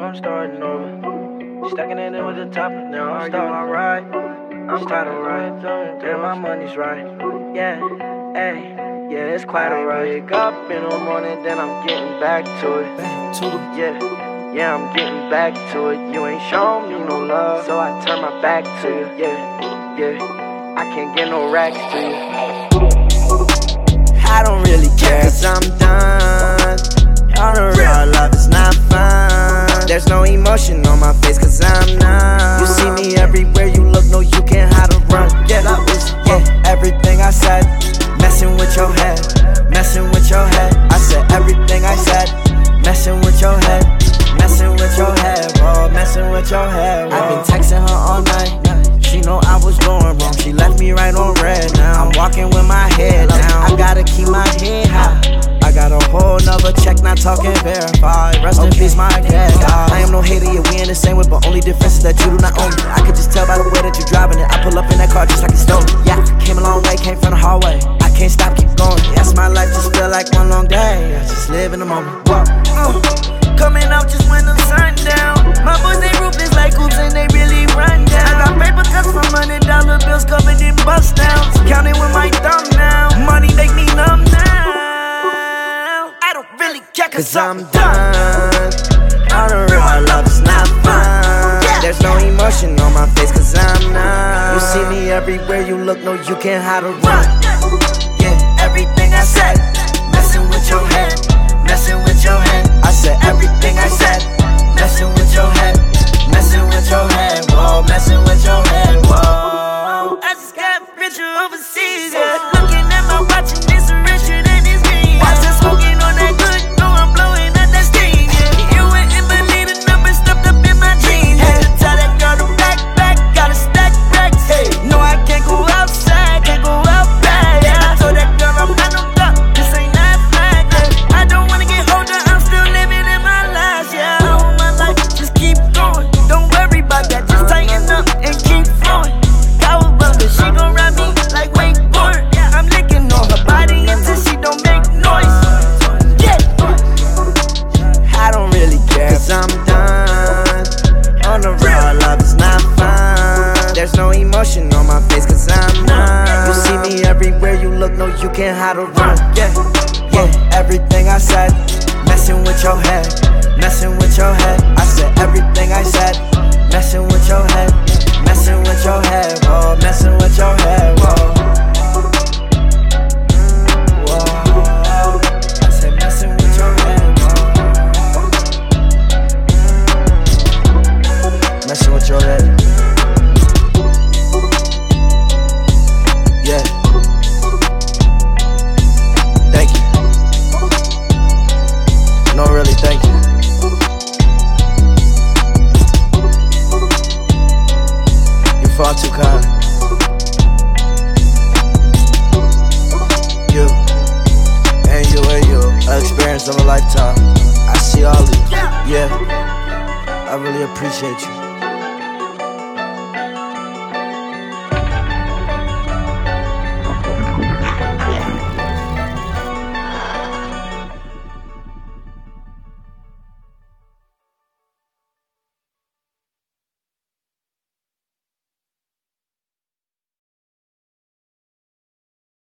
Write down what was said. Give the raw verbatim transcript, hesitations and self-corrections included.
I'm starting over. Stacking it in with the top, now I'm starting alright. I'm starting right, damn, my money's right. Yeah, hey, yeah, it's quite alright. Wake up in the morning, then I'm getting back to it. Back to it. Yeah, yeah, I'm getting back to it. You ain't showing me no love, so I turn my back to you. Yeah, yeah, I can't get no racks to you. I don't really care, cause I'm done. On the real, love is not fun. There's no emotion on my face, cause I'm numb. You see me everywhere you look, no, you can't hide or run. Yeah, that was, yeah, everything I said. Messing with your head, messing with your head. I said everything I said. Messing with your head, messing with your head, bro. Messing with your head, bro. I've been texting her all night. She know I was doing wrong. She left me right on red now. I'm walking with my head down. I gotta keep my head high. I got a whole nother check, not talking verified. Rest in peace, my cat. I am no hater, yeah, we in the same way, but only difference is that you do not own it. I could just tell by the way that you're driving it. I pull up in that car just like it's stolen. Yeah, came a long way, came from the hallway. I can't stop, keep going. Yes, my life just feel like one long day. I just live in the moment. Whoa. Uh, coming out just when the sun down. My boys, they ruthless like oops and they really run down. I got paper cuts from hundred dollar bills covered in bust downs. Counting with my thumb now. Money make me numb now. Cause I'm done. On the real, our love is not fun. There's no emotion on my face, cause I'm numb. You see me everywhere you look, no, you can't hide or run. Yeah, everything I said. Messing with your head, messing with your head. I said everything I said. Messing with your head, messing with your head, whoa, messing with your head, whoa. I just got richer overseas, yeah. Looking at my watch and it's richer than this green. Watch us smoking on that good. On my face, cause I'm numb. You see me everywhere you look, no, you can't hide or run. Yeah, yeah, everything I said. Messing with your head, messing with your head. I said everything I said. Messing with your head, messing with your head, whoa, messing with your head, whoa. Whoa, I said messing with your head, whoa. Messing with your head. Yeah. Thank you. No, really, thank you. You're far too kind. You and you and you, an experience of a lifetime. I see all of you. Yeah. I really appreciate you.